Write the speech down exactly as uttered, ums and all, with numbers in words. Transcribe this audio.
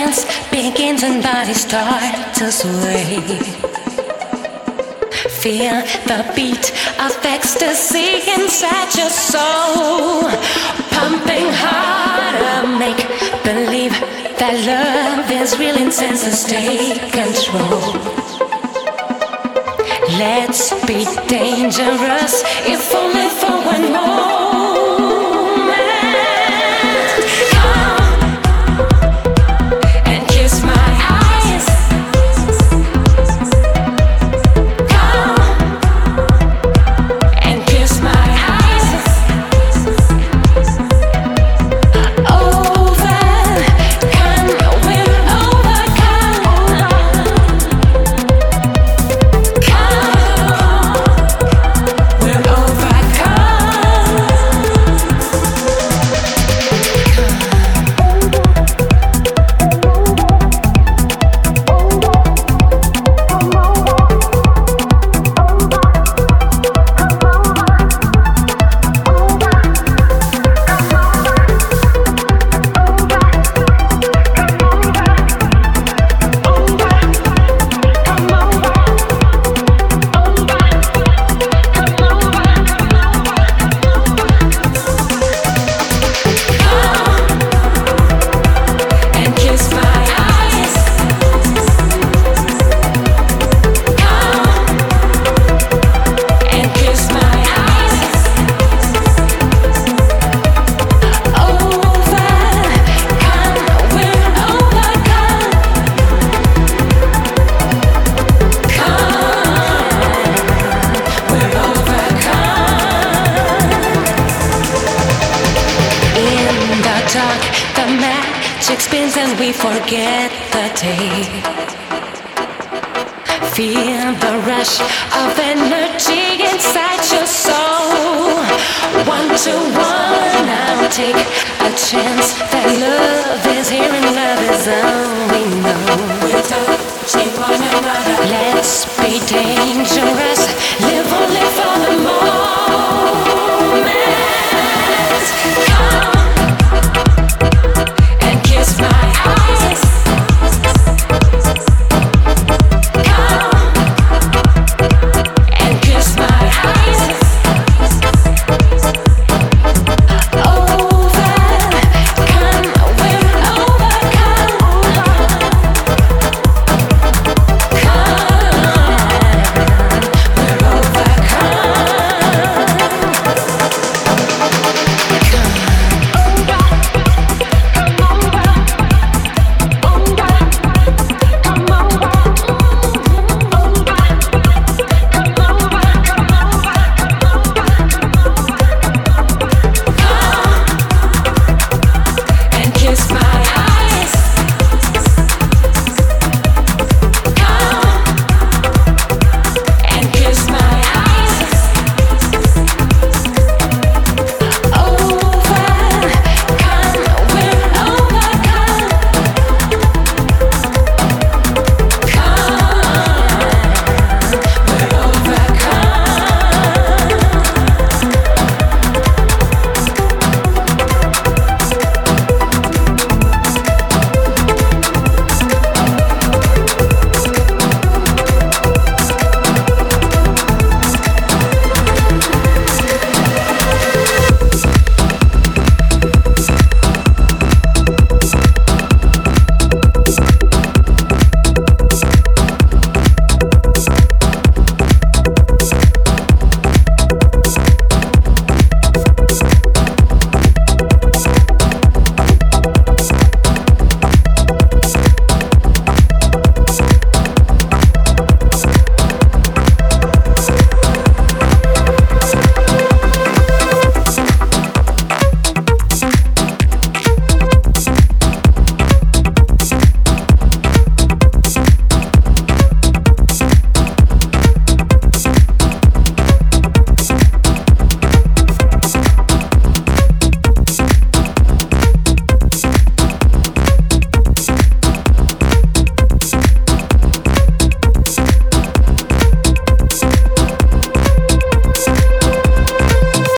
dance begins and bodies start to sway. Feel the beat of ecstasy inside your soul, pumping harder. Make believe that love is real intense, and stay control. Let's be dangerous, if only for one moment. We forget the day. Feel the rush of energy inside your soul. One to one, I'll take a chance that love is here and love is all we know. We're touching one another. Let's be dangerous. Live